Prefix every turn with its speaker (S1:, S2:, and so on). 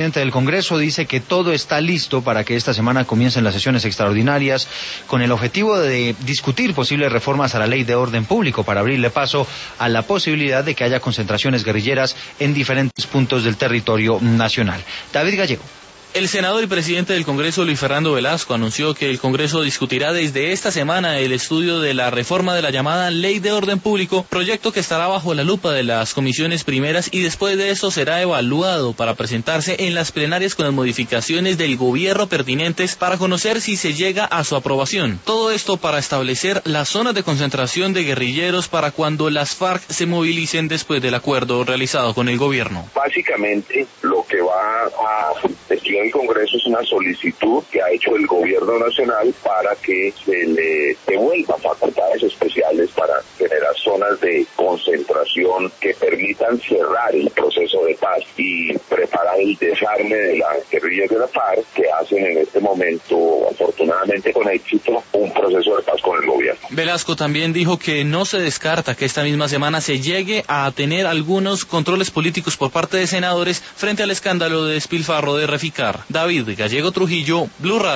S1: presidente del Congreso dice que todo está listo para que esta semana comiencen las sesiones extraordinarias con el objetivo de discutir posibles reformas a la ley de orden público para abrirle paso a la posibilidad de que haya concentraciones guerrilleras en diferentes puntos del territorio nacional. David Gallego.
S2: El senador y presidente del Congreso, Luis Fernando Velasco, anunció que el Congreso discutirá desde esta semana el estudio de la reforma de la llamada Ley de Orden Público, proyecto que estará bajo la lupa de las comisiones primeras y después de eso será evaluado para presentarse en las plenarias con las modificaciones del gobierno pertinentes para conocer si se llega a su aprobación. Todo esto para establecer las zonas de concentración de guerrilleros para cuando las FARC se movilicen después del acuerdo realizado con el gobierno.
S3: Básicamente, lo que va a estudiar el Congreso es una solicitud que ha hecho el gobierno nacional para que se le devuelvan facultades especiales para generar zonas de concentración que permitan cerrar el proceso de paz y preparar el desarme de las guerrillas de la FARC que hacen en este momento, afortunadamente con éxito, un proceso de paz con el gobierno.
S2: Velasco también dijo que no se descarta que esta misma semana se llegue a tener algunos controles políticos por parte de senadores frente al escándalo de despilfarro de Reficar. David Gallego Trujillo, Blue Radio.